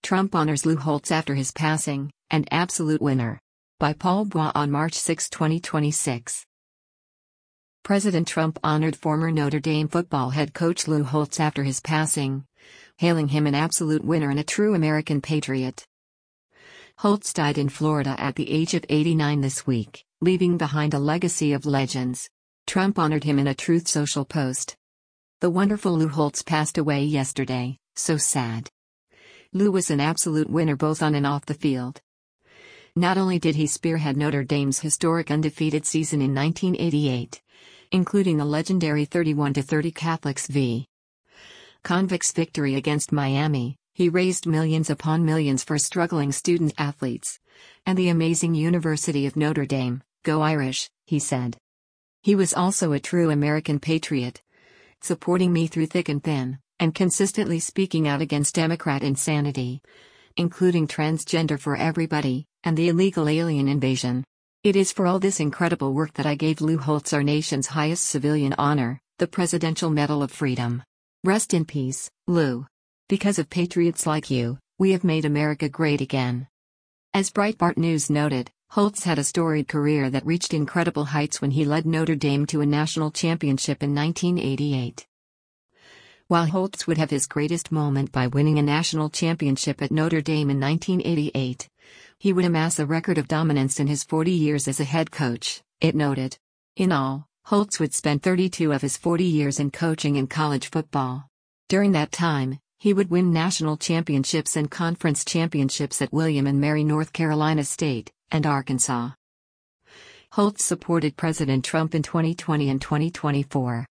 Trump honors Lou Holtz after his passing, and absolute winner. By Paul Bois on March 6, 2026. President Trump honored former Notre Dame football head coach Lou Holtz after his passing, hailing him an absolute winner and a true American patriot. Holtz died in Florida at the age of 89 this week, leaving behind a legacy of legends. Trump honored him in a Truth Social post. The wonderful Lou Holtz passed away yesterday, so sad. Lou was an absolute winner both on and off the field. Not only did he spearhead Notre Dame's historic undefeated season in 1988, including the legendary 31-30 Catholics v. Convicts victory against Miami, he raised millions upon millions for struggling student athletes. And the amazing University of Notre Dame, go Irish, he said. He was also a true American patriot, supporting me through thick and thin, and consistently speaking out against Democrat insanity, including transgender for everybody, and the illegal alien invasion. It is for all this incredible work that I gave Lou Holtz our nation's highest civilian honor, the Presidential Medal of Freedom. Rest in peace, Lou. Because of patriots like you, we have made America great again. As Breitbart News noted, Holtz had a storied career that reached incredible heights when he led Notre Dame to a national championship in 1988. While Holtz would have his greatest moment by winning a national championship at Notre Dame in 1988, he would amass a record of dominance in his 40 years as a head coach, it noted. In all, Holtz would spend 32 of his 40 years in coaching in college football. During that time, he would win national championships and conference championships at William and Mary North Carolina State, and Arkansas. Holtz supported President Trump in 2020 and 2024.